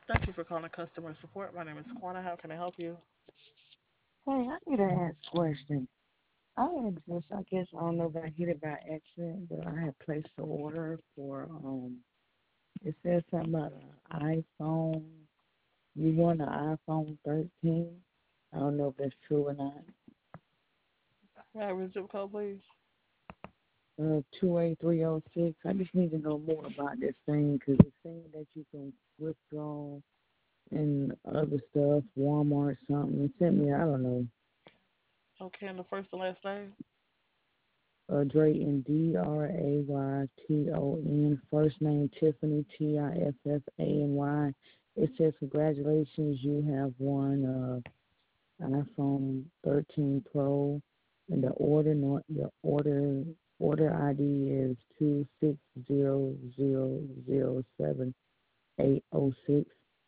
Thank you for calling customer support. My name is Quana. How can I help you? Hey, I need to ask a question. I had just, I guess, I don't know if I hit it by accident, but I had placed an order for, it says something about an iPhone. You want an iPhone 13? I don't know if that's true or not. May I have your zip code, please? 28306. I just need to know more about this thing because it's saying that you can withdraw and other stuff, Walmart, something. It sent me, I don't know, Okay, and the first and last name? Drayton, Drayton. First name Tiffany, Tiffany. It says congratulations, you have won iPhone 13 Pro, and the order ID is 260007806.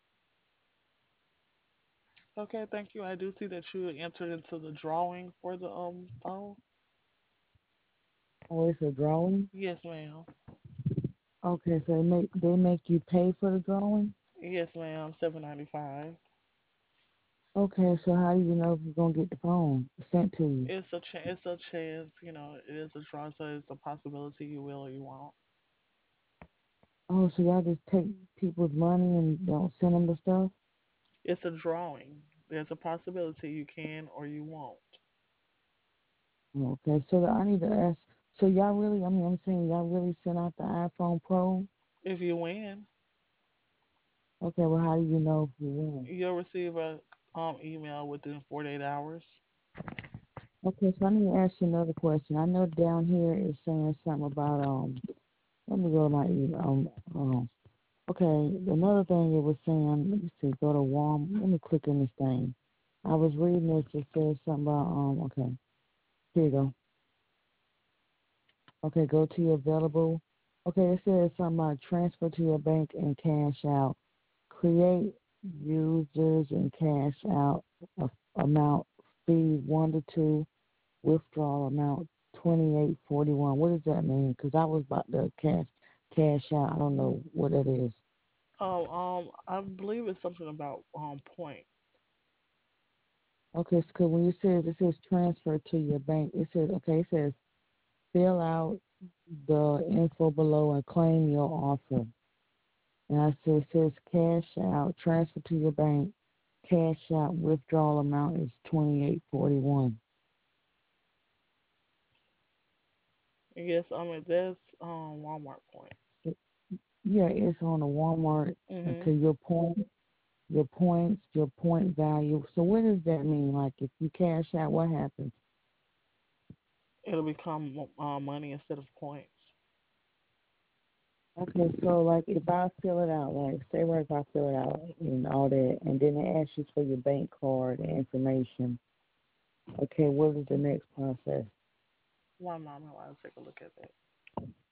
Okay, thank you. I do see that you entered into the drawing for the phone. Oh, it's a drawing. Yes, ma'am. Okay, so they make you pay for the drawing. Yes, ma'am. 7.95. Okay, so how do you know if you're gonna get the phone sent to you? It's a chance. You know, it is a draw, so it's a possibility you will or you won't. Oh, so y'all just take people's money and don't send them the stuff? It's a drawing. There's a possibility you can or you won't. Okay, so I need to ask. So y'all really, I'm saying y'all really sent out the iPhone Pro? If you win, Okay, well, how do you know if you win? you'll receive a email within 48 hours. Okay, so I need to ask you another question. I know down here it's saying something about Let me go to my email. Okay, another thing it was saying. Let me see. Go to Walmart. Let me click in this thing. I was reading this. It says something about Okay, here you go. Okay, go to your available. Okay, it says something about transfer to your bank and cash out. Create users and cash out amount fee 1 to 2. Withdrawal amount 2841. What does that mean? Because I was about to cash out. I don't know what that is. I believe it's something about point. Okay, because when it says transfer to your bank, it says fill out the info below and claim your offer. And it says cash out, transfer to your bank, cash out, withdrawal amount is 2841. Yes, that's Walmart points. Yeah, it's on the Walmart Mhm. to your points, your point value. So what does that mean? Like if you cash out, what happens? It'll become money instead of points. Okay, so like if I fill it out, like say where if I fill it out and all that, and then it asks you for your bank card and information. Okay, what is the next process? One moment while I take a look at that.